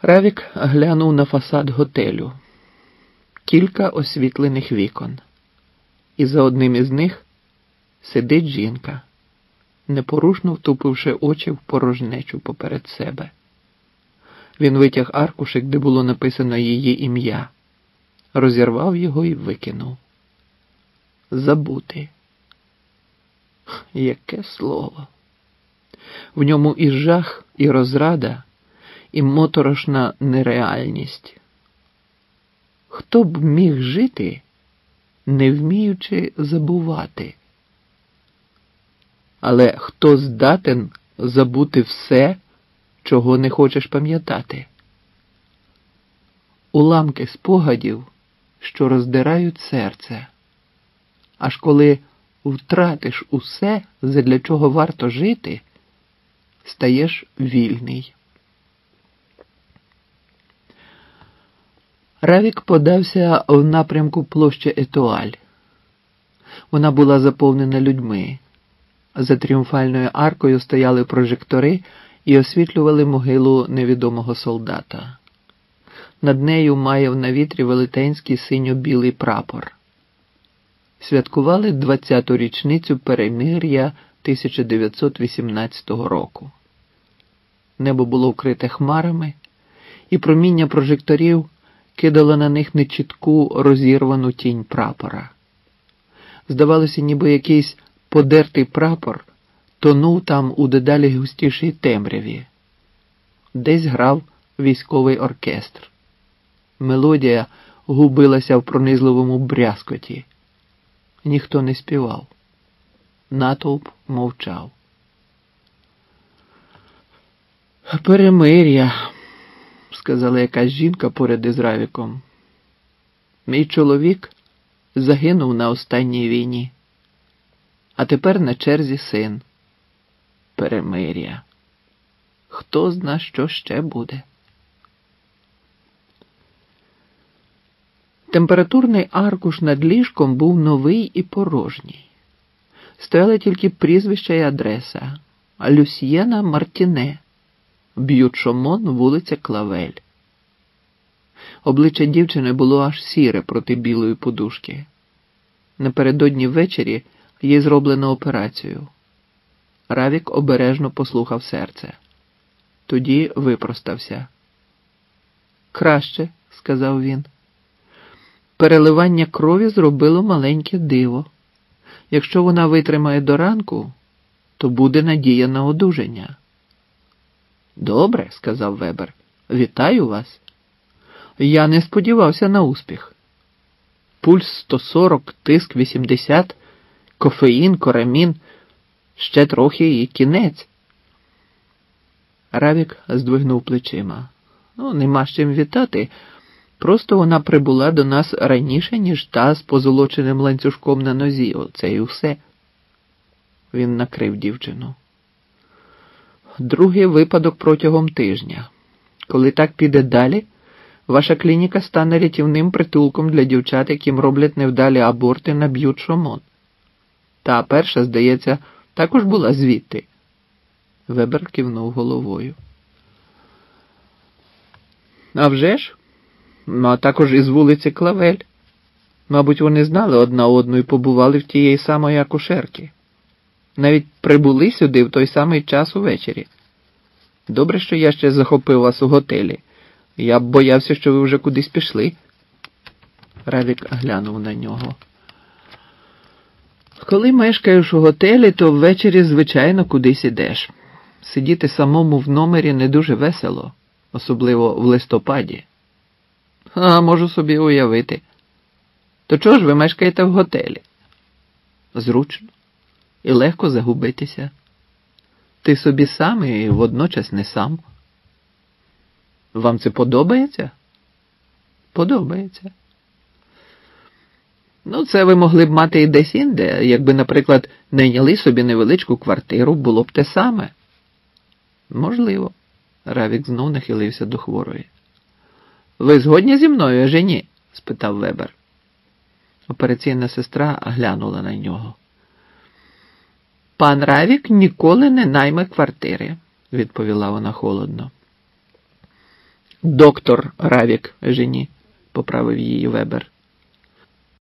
Равік глянув на фасад готелю. Кілька освітлених вікон. І за одним із них сидить жінка, непорушно втупивши очі в порожнечу поперед себе. Він витяг аркушик, де було написано її ім'я, розірвав його і викинув. Забути. Яке слово! В ньому і жах, і розрада, і моторошна нереальність. Хто б міг жити, не вміючи забувати? Але хто здатен забути все, чого не хочеш пам'ятати? Уламки спогадів, що роздирають серце. Аж коли втратиш усе, задля чого варто жити, стаєш вільний. Равік подався в напрямку площі Етуаль. Вона була заповнена людьми. За тріумфальною аркою стояли прожектори і освітлювали могилу невідомого солдата. Над нею маяв на вітрі велетенський синьо-білий прапор. Святкували 20-ту річницю перемир'я 1918 року. Небо було вкрите хмарами, і проміння прожекторів кидало на них нечітку розірвану тінь прапора. Здавалося, ніби якийсь подертий прапор тонув там у дедалі густішій темряві. Десь грав військовий оркестр. Мелодія губилася в пронизливому брязкоті. Ніхто не співав. Натовп мовчав. «Перемир'я», – сказала якась жінка поряд із Равіком. «Мій чоловік загинув на останній війні. А тепер на черзі син. Перемир'я. Хто зна, що ще буде?» Температурний аркуш над ліжком був новий і порожній. Стояли тільки прізвища і адреса. Люсьєна Мартіне, Б'ют-Шомон, вулиця Клавель. Обличчя дівчини було аж сіре проти білої подушки. Напередодні ввечері їй зроблено операцію. Равік обережно послухав серце. Тоді випростався. «Краще», – сказав він. «Переливання крові зробило маленьке диво. Якщо вона витримає до ранку, то буде надія на одужання». «Добре», – сказав Вебер. «Вітаю вас. Я не сподівався на успіх. Пульс 140, тиск 80, кофеїн, корамін, ще трохи і кінець». Равік здвигнув плечима. «Нема з чим вітати. Просто вона прибула до нас раніше, ніж та з позолоченим ланцюжком на нозі. Оце і все». Він накрив дівчину. «Другий випадок протягом тижня. Коли так піде далі, ваша клініка стане рятівним притулком для дівчат, яким роблять невдалі аборти на Б'ют-Шомон. Та перша, здається, також була звідти». Вебер кивнув головою. «А вже ж? А також із вулиці Клавель. Мабуть, вони знали одна одну і побували в тієї самої акушерки. Навіть прибули сюди в той самий час увечері. Добре, що я ще захопив вас у готелі. Я б боявся, що ви вже кудись пішли». Равік глянув на нього. «Коли мешкаєш у готелі, то ввечері, звичайно, кудись ідеш. Сидіти самому в номері не дуже весело, особливо в листопаді». «А, можу собі уявити. То чого ж ви мешкаєте в готелі?» «Зручно. І легко загубитися. Ти собі сам і водночас не сам». «Вам це подобається?» «Подобається». Це ви могли б мати і десь інде, якби, наприклад, найняли собі невеличку квартиру, було б те саме». «Можливо». Равік знов нахилився до хворої. «Ви згодні зі мною, аже ні?» – спитав Вебер. Операційна сестра глянула на нього. «Пан Равік ніколи не найме квартири», – відповіла вона холодно. Доктор Равік, жені, поправив її Вебер.